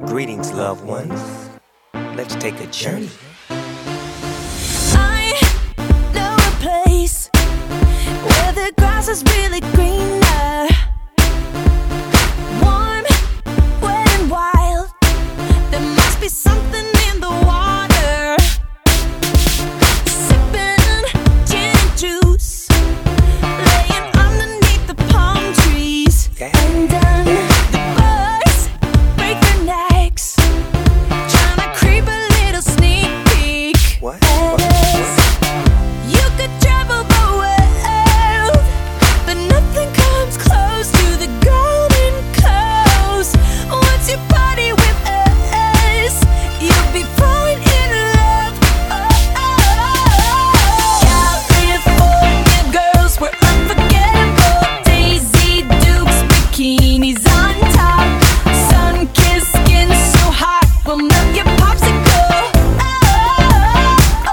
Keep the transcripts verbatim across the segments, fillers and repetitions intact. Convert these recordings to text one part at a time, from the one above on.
Greetings, loved ones. Let's take a journey. I know a place where the grass is really greener, warm, wet and wild. There must be something in the water. Sipping gin and juice, laying underneath the palm trees. Okay. And then the birds break their necks, trying to creep a little sneak peek. What? And it's, you could travel the world, but nothing comes close to the Golden Coast. Once you party with us, you'll be falling in love. Oh, oh. California girls, we're unforgettable. Daisy Dukes, bikinis on top, sun-kissed skin so hot, we'll melt your popsicle. Oh, oh,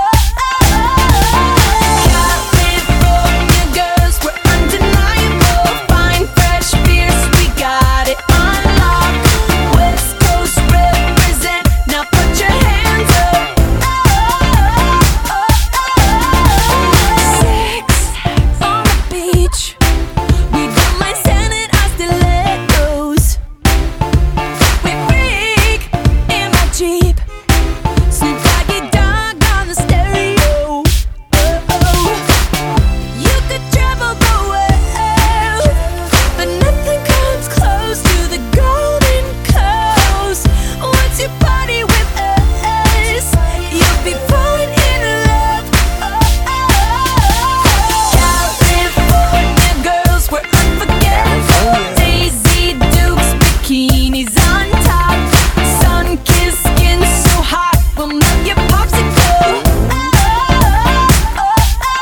oh. California girls, we're undeniable. Fine, fresh, fierce, we got it on lock. West Coast represent, now put your hands up. Oh, oh, oh. Sex on the beach, we don't mind sending our stilettos. We freak in my Jeep, Snoop Doggy Dogg on the stereo. Oh, oh. You could travel the world, but nothing comes close to the Golden Coast. Once you party with us, you'll be falling in love. Oh, oh. California girls, we're unforgettable. Daisy Dukes, bikinis on top, sun-kissed skin so hot, we'll melt your popsicle. Oh, oh,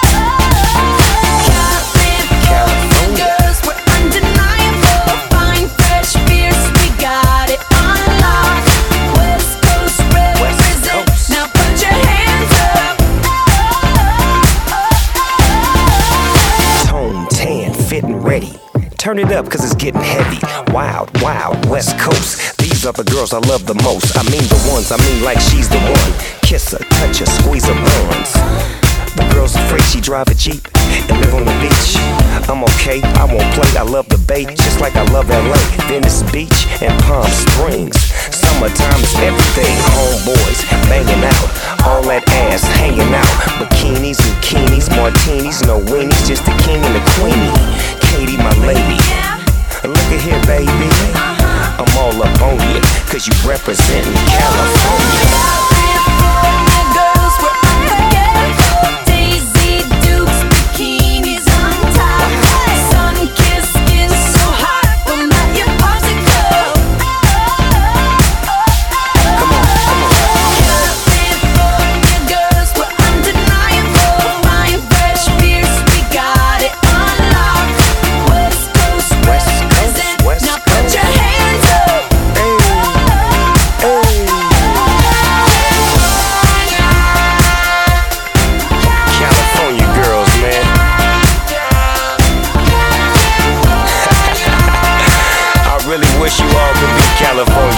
oh. California girls, we're undeniable. Fine, fresh, fierce, we got it on lock. West Coast represent, Coast. now put your hands up. Tone, tan, fit and ready. Turn it up, cause it's getting heavy. Wild, wild, West Coast. These are the girls I love the most. I mean the ones, I mean like she's the one. Kiss her, touch her, squeeze her buns. The girl's afraid she drive a Jeep and live on the beach. I'm okay, I won't play, I love the bay, just like I love L A, Venice Beach, and Palm Springs. Summertime is everything, homeboys banging out, all that ass hanging out. Bikinis, bikinis, martinis, no weenies, just the king and the queenie. Katie, my lady, look at here, baby. I'm all up on you, cause you representin' California. California girls, we're unforgettable. Daisy Dukes, bikinis on top, sun-kissed skin so hot, we'll melt your popsicle. Come on, come on. California girls, we're undeniable. Fine, fresh, fierce, we got it on lock. West Coast West Coast, represent, West now put your hands up. Hey, hey. California girls, man. I really wish you all could be California